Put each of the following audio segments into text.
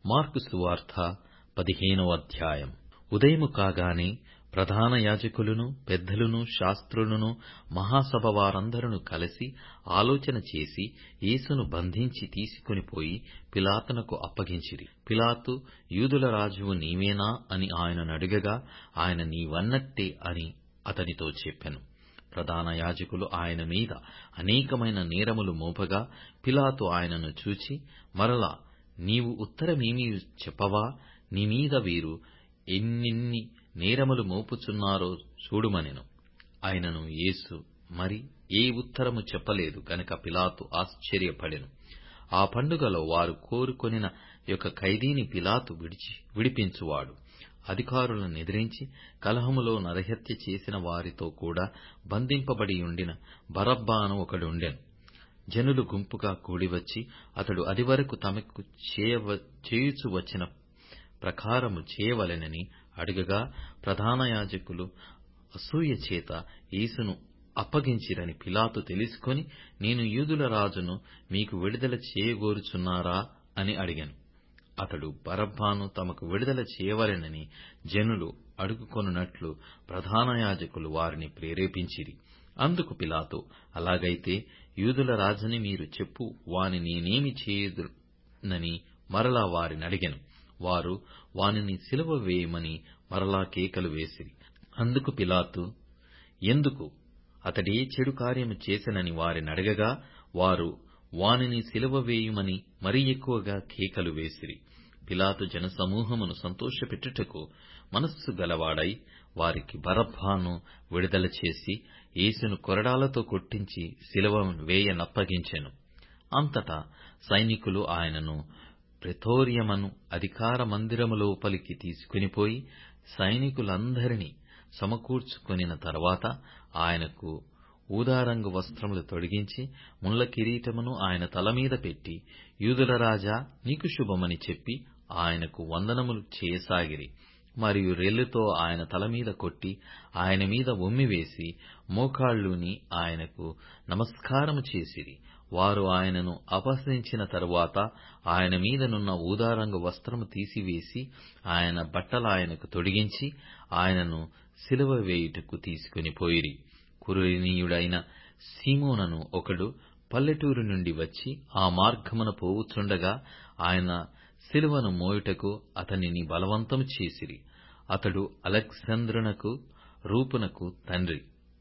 Mark సువార్త 15వ అధ్యాయం. ఉదయము కాగానే ప్రధాన యాజకులును పెద్దలును శాస్త్రులను మహాసభ వారందరూ కలిసి ఆలోచన చేసి యేసును బంధించి తీసుకొనిపోయి పిలాతునకు అప్పగించిరి. పిలాతు, యూదుల రాజువు నీవేనా అని ఆయననడుగగా, ఆయన నీవన్నట్టే అని అతనితో చెప్పెను. ప్రధాన యాజకులు ఆయన మీద అనేకమైన నేరములు మోపగా, పిలాతు ఆయనను చూచి, మరలా నీవు ఉత్తరమేమీ చెప్పవా? నీమీద వీరు ఎన్నెన్ని నేరములు మోపుచున్నారో చూడుమనెను. అయినను యేసు మరి ఏ ఉత్తరము చెప్పలేదు గనుక పిలాతు ఆశ్చర్యపడెను. ఆ పండుగలో వారు కోరుకొనిన యొక్క ఖైదీని పిలాతు విడిపించువాడు. అధికారులను ఎదిరించి కలహములో నరహత్య చేసిన వారితో కూడా బంధింపబడియుండిన బరబ్బను ఒకడుండెను. జనులు గుంపుగా కూడివచ్చి, అతడు అదివరకు తమకు చేయుచు వచ్చిన ప్రకారము చేయవలెనని అడుగగా, ప్రధాన యాజకులు అసూయ చేత యేసును అప్పగించిరని పిలాతు తెలుసుకొని, నేను యూదుల రాజును మీకు విడుదల చేయగోరుచున్నారా అని అడిగాను. అతడు బరబ్బను తమకు విడుదల చేయవలెనని జనులు అడుగుకొనున్నట్లు ప్రధాన యాజకులు వారిని ప్రేరేపించిరి. అందుకు పిలాతు, అలాగైతే యూదుల రాజుని మీరు చెప్పు, వాని నేనేమి చేయుదునని మరలా వారినడిగెను. వారు వానిని సిలువ వేయమని మరలా కేకలు వేసిరి. అందుకు పిలాతు, ఎందుకు? అతడే చెడు కార్యము చేసెనని వారినడగగా, వారు వానిని సిలువ వేయుమని మరి ఎక్కువగా కేకలు వేసిరి. పిలాతు జనసమూహమును సంతోషపెట్టుటకు మనస్సు గలవాడై వారికి బరబ్బను విడుదల చేసి, యేసును కొరడాలతో కొట్టించి సిలువ వేయనప్పగించెను. అంతటా సైనికులు ఆయనను ప్రెతోరియమను అధికార మందిరము లోపలికి తీసుకునిపోయి సైనికులందరినీ సమకూర్చుకొనిన తరువాత ఆయనకు ఊదారంగు వస్త్రములు తొడిగించి ముళ్ల కిరీటమును ఆయన తలమీద పెట్టి, యూదుల రాజా, నీకు శుభమని చెప్పి ఆయనకు వందనములు చేయసాగిరి. మరియు రెల్లుతో ఆయన తలమీద కొట్టి ఆయన మీద ఉమ్మివేసి మోకాళ్ళూని ఆయనకు నమస్కారము చేసిరి. వారు ఆయనను అపహసించిన తరువాత ఆయన మీదనున్న ఊదారంగు వస్త్రము తీసివేసి ఆయన బట్టలాయనకు తొడిగించి ఆయనను సిలువ వేయుటకు తీసుకుని పోయిరి. కురేనీయుడైన సీమోనను ఒకడు పల్లెటూరు నుండి వచ్చి ఆ మార్గమున పోవుచుండగా ఆయన సిలువను మోయుటకు అతనిని బలవంతము చేసిరి. అతడు అలెగ్జాంద్రునకు రూపునకు తండ్రి.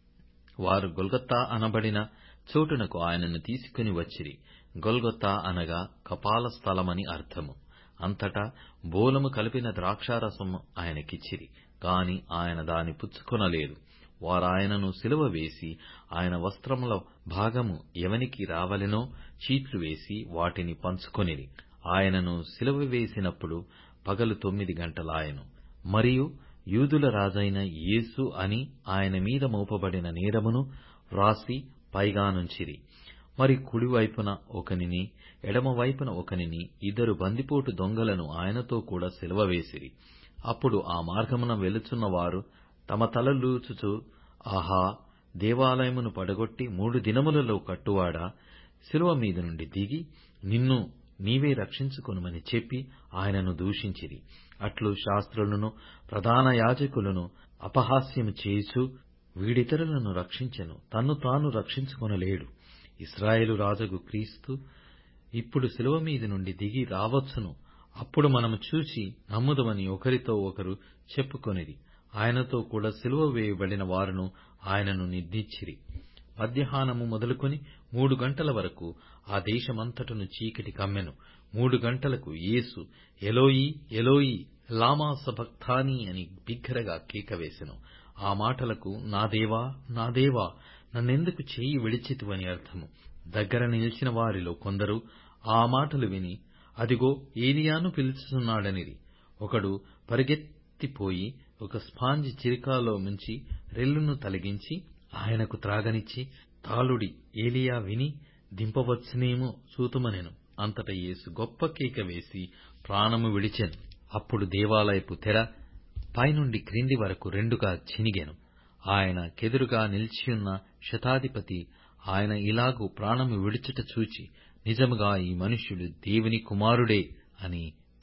వారు గొల్గొతా అనబడిన చోటునకు ఆయనను తీసుకుని వచ్చిరి. గొల్గొతా అనగా కపాల స్థలమని అర్థము. అంతటా బోలము కలిపిన ద్రాక్షారసము ఆయనకిచ్చిరి, కాని ఆయన దాని పుచ్చుకొనలేదు. వారాయనను సిలువ వేసి ఆయన వస్త్రముల భాగము ఎవనికి రావలెనో చీట్లు వేసి వాటిని పంచుకొనిరి. ఆయనను సిలువ వేసినప్పుడు పగలు 9 గంటలాయెను. మరియు యూదుల రాజైన యేసు అని ఆయన మీద మోపబడిన నేరమును వ్రాసి పైగానుంచిరి. మరి కుడివైపున ఒకనిని ఎడమవైపున ఒకనిని 2 బందిపోటు దొంగలను ఆయనతో కూడా సిలువ వేసిరి. అప్పుడు ఆ మార్గమున వెలుచున్న వారు తమ తలలూచుచూ, ఆహా, దేవాలయమును పడగొట్టి 3 దినములలో కట్టువాడా, సిలువ మీద నుండి దిగి నిన్ను నీవే రక్షించుకొనుమని చెప్పి ఆయనను దూషించిరి. అట్లు శాస్త్రులను ప్రధాన యాజకులను అపహాస్యము చేయుచు, వీడితరులను రక్షించెను, తన్ను తాను రక్షించుకొనలేడు. ఇశ్రాయేలు రాజగు క్రీస్తు ఇప్పుడు సిలువ మీద నుండి దిగి రావచ్చును, అప్పుడు మనము చూచి నమ్ముదమని ఒకరితో ఒకరు చెప్పుకొనిరి. ఆయనతో కూడా సిలువ వేయబడిన వారును ఆయనను నిందించిరి. మధ్యాహ్నము మొదలుకొని 3 గంటల వరకు ఆ దేశమంతటను చీకటి కమ్మెను. 3 గంటలకు యేసు, ఎలోయి ఎలోయి లామా సబక్తానీ అని బిగ్గరగా కేకవేసెను. ఆ మాటలకు, నా దేవా నా దేవా, నన్నెందుకు చేయి విడిచితివని అర్థము. దగ్గర నిలిచిన వారిలో కొందరు ఆ మాటలు విని, అదిగో ఏలియాను పిలుచుచున్నాడనిరి. ఒకడు పరుగెత్తిపోయి ఒక స్పాంజి చిరికాలో ముంచి రెల్లును తొలగించి ఆయనకు త్రాగనిచ్చి, తాలుడి, ఏలియా విని దింపవచ్చునేమో చూతుమనెను. అంతట యేసు గొప్ప కేక వేసి ప్రాణము విడిచెను. అప్పుడు దేవాలయపు తెర పైనుండి క్రింది వరకు 2గా చినిగెను. ఆయన కెదురుగా నిలిచియున్న శతాధిపతి ఆయన ఇలాగు ప్రాణము విడుచుట చూచి, నిజముగా ఈ మనుష్యుడు దేవుని కుమారుడే అని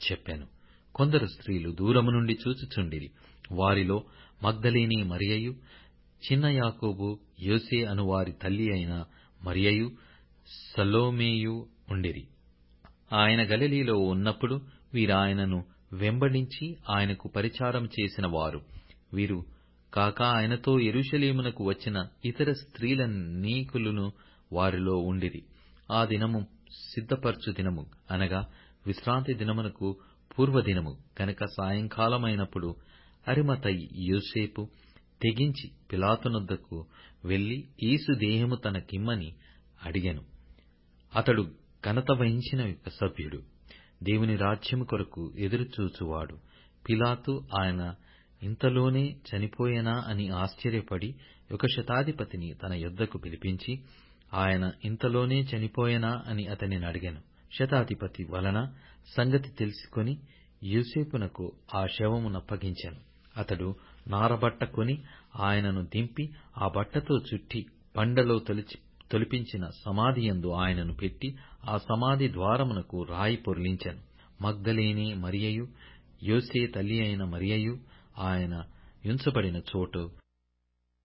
చెప్పాను. కొందరు స్త్రీలు దూరము నుండి చూచుచుండిరి. వారిలో మగ్దలేనే మరియయు, చిన్న యాకోబు, యోసే అను వారి తల్లి అయిన మరియయు, సలోమియు ఉండిరి. ఆయన గలిలయలో ఉన్నప్పుడు వీరాయనను వెంబడించి ఆయనకు పరిచారము చేసిన వారు. వీరు కాక ఆయనతో యెరూషలేమునకు వచ్చిన ఇతర స్త్రీలనేకులును వారిలో ఉండిరి. ఆ దినము సిద్ధపరచు దినము, అనగా విశ్రాంతి దినమునకు పూర్వదినము గనుక సాయంకాలమైనప్పుడు అరిమతయి యోసేపు తెగించి పిలాతునొద్దకు వెళ్లి యేసు దేహము తనకిమ్మని అడిగెను. అతడు ఘనత వహించిన ఒక సభ్యుడు, దేవుని రాజ్యము కొరకు ఎదురుచూచువాడు. పిలాతు ఆయన ఇంతలోనే చనిపోయెనా అని ఆశ్చర్యపడి ఒక శతాధిపతిని తన యొద్దకు పిలిపించి, ఆయన ఇంతలోనే చనిపోయెనా అని అతనిని అడిగెను. శతాధిపతి వలన సంగతి తెలుసుకొని యోసేపునకు ఆ శవమునప్పగించెను. అతడు నారబట్ట కొని ఆయనను దింపి ఆ బట్టతో చుట్టి బండలో తొలిపించిన సమాధియందు ఆయనను పెట్టి ఆ సమాధి ద్వారమునకు రాయి పొర్లించెను. మగ్దలేనే మరియయు, యోసే తల్లి అయిన మరియయు ఆయన యుంచబడిన చోటు